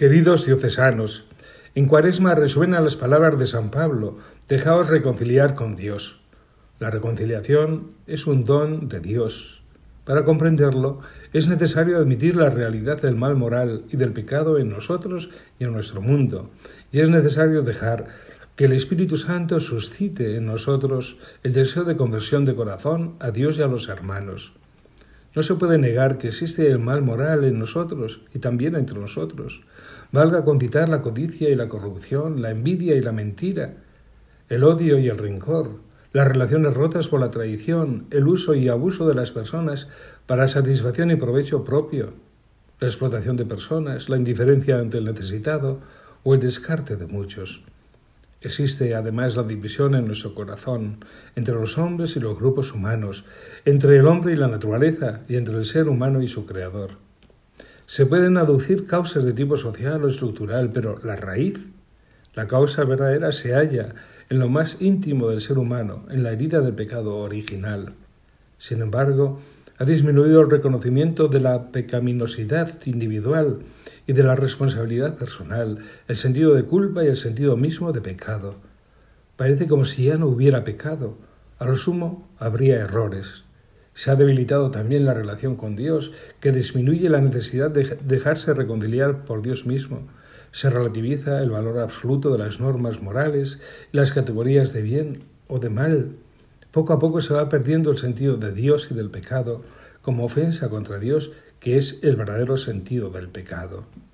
Queridos diocesanos, en Cuaresma resuenan las palabras de San Pablo: dejaos reconciliar con Dios. La reconciliación es un don de Dios. Para comprenderlo, es necesario admitir la realidad del mal moral y del pecado en nosotros y en nuestro mundo, y es necesario dejar que el Espíritu Santo suscite en nosotros el deseo de conversión de corazón a Dios y a los hermanos. No se puede negar que existe el mal moral en nosotros y también entre nosotros. Valga con citar la codicia y la corrupción, la envidia y la mentira, el odio y el rencor, las relaciones rotas por la traición, el uso y abuso de las personas para satisfacción y provecho propio, la explotación de personas, la indiferencia ante el necesitado o el descarte de muchos. Existe además la división en nuestro corazón entre los hombres y los grupos humanos, entre el hombre y la naturaleza y entre el ser humano y su creador. Se pueden aducir causas de tipo social o estructural, pero la raíz, la causa verdadera, se halla en lo más íntimo del ser humano, en la herida del pecado original. Sin embargo, ha disminuido el reconocimiento de la pecaminosidad individual y de la responsabilidad personal, el sentido de culpa y el sentido mismo de pecado. Parece como si ya no hubiera pecado. A lo sumo, habría errores. Se ha debilitado también la relación con Dios, que disminuye la necesidad de dejarse reconciliar por Dios mismo. Se relativiza el valor absoluto de las normas morales y las categorías de bien o de mal. Poco a poco se va perdiendo el sentido de Dios y del pecado como ofensa contra Dios, que es el verdadero sentido del pecado.